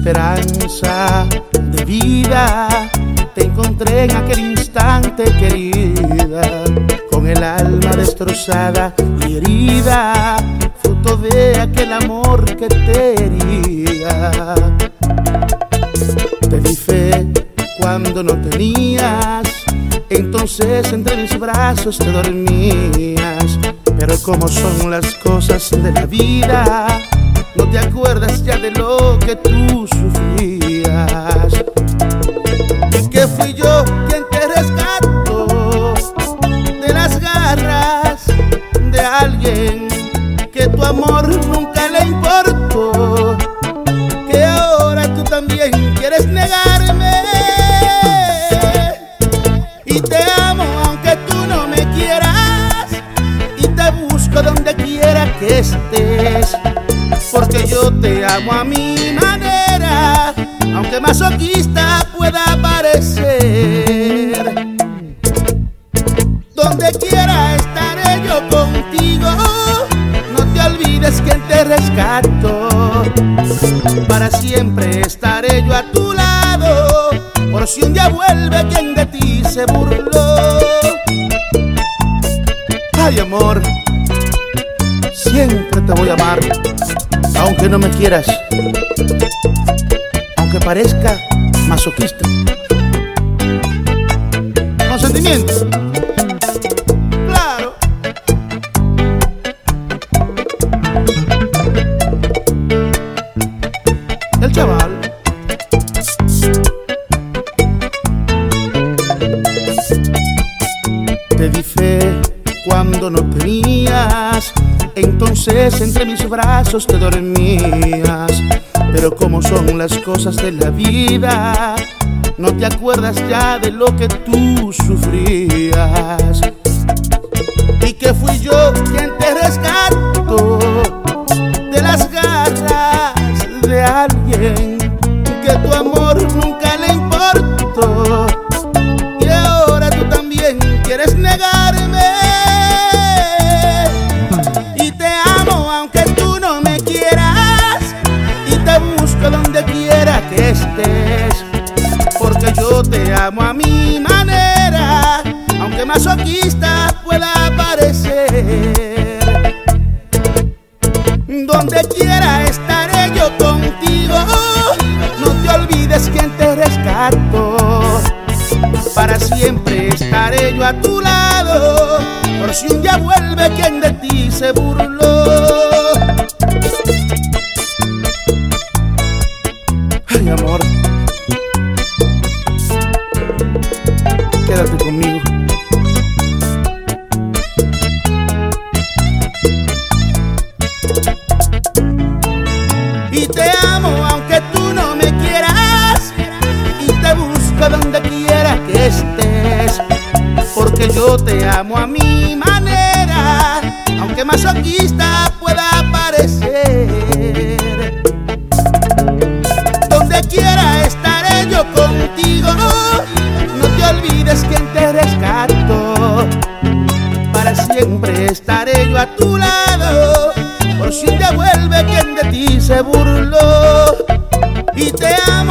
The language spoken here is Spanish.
esperanza de vida te encontré en aquel instante, querida, con el alma destrozada y herida, fruto de aquel amor que te hería. Te di fe cuando no tenías, entonces entre mis brazos te dormías. Pero como son las cosas de la vida, no te acuerdas ya de lo que tú sufrías. Y que fui yo quien te rescató de las garras de alguien que tu amor nunca le importó, que ahora tú también quieres negarme. Y te amo aunque tú no me quieras, y te busco donde quiera que estés, porque yo te amo a mi manera, aunque masoquista pueda parecer. Donde quiera estaré yo contigo, no te olvides quien te rescato. Para siempre estaré yo a tu lado, por si un día vuelve quien de ti se burló. Ay, amor, siempre te voy a amar, aunque no me quieras, aunque parezca masoquista. Con sentimiento, claro. El chaval. Te di fe cuando no tenías, entonces entre mis brazos te dormías. Pero como son las cosas de la vida, no te acuerdas ya de lo que tú sufrías. Y que fui yo quien te rescató de las garras de alguien que tu amor nunca le importó, y ahora tú también quieres negarme. Y te amo aunque tú no me quieras, y te busco donde quiera que estés, porque yo te amo a mi manera, aunque masoquista pueda parecer. Donde quiera estaré yo contigo, no te olvides quien te rescató. Para siempre estaré yo a tu lado, por si un día vuelve quien de ti se burló. Ay, amor, quédate conmigo. Y te amo aunque tú no me quieras, y te busco donde quiera que estés, porque yo te amo a mi manera, aunque masoquista pueda parecer. Donde quiera estaré yo contigo, no te olvides quien te rescato. Para siempre estaré yo a tu lado, por si un día vuelve quien de ti se burló. Y te amo